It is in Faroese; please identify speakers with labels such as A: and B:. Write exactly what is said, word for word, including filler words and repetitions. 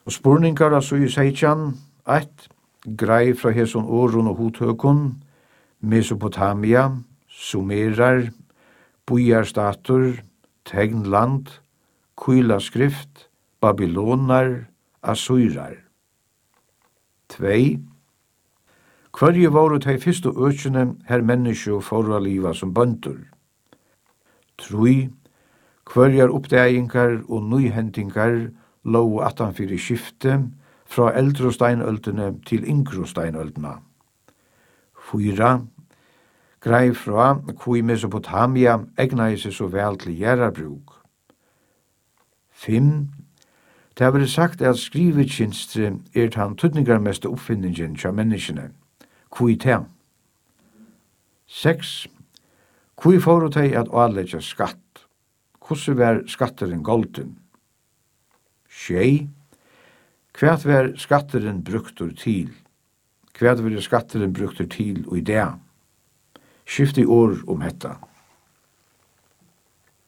A: Og spurningar av sui seitjan, eit, grei fra heson åron og hothøkon, Mesopotamia, Sumerar, Bujarstatur, Tegnland, Kuilaskrift, Babylonar, Assyrar. Tvei. Hverje var det fyrste økene her menneske for å liva som bøndur. Trui. Hverjar oppdagingar og nøyhentingar lå atanfyr i skifte fra eldre steinøldene til yngre steinøldene. Fyra. Grei fra hvor Mesopotamia egnar seg så vel til gjerrabruk. Fim. Det har vært sagt at skrivetjinstre er den tydningarmeste oppfinningen til menneskene. Hvor til? Seks. Hvor får de at avlegge skatt? Hvordan var skatteren golden? Sjei. Hva var skatteren bruktur til? Hva var skatteren bruktur til og i det? Skift i år om hetta.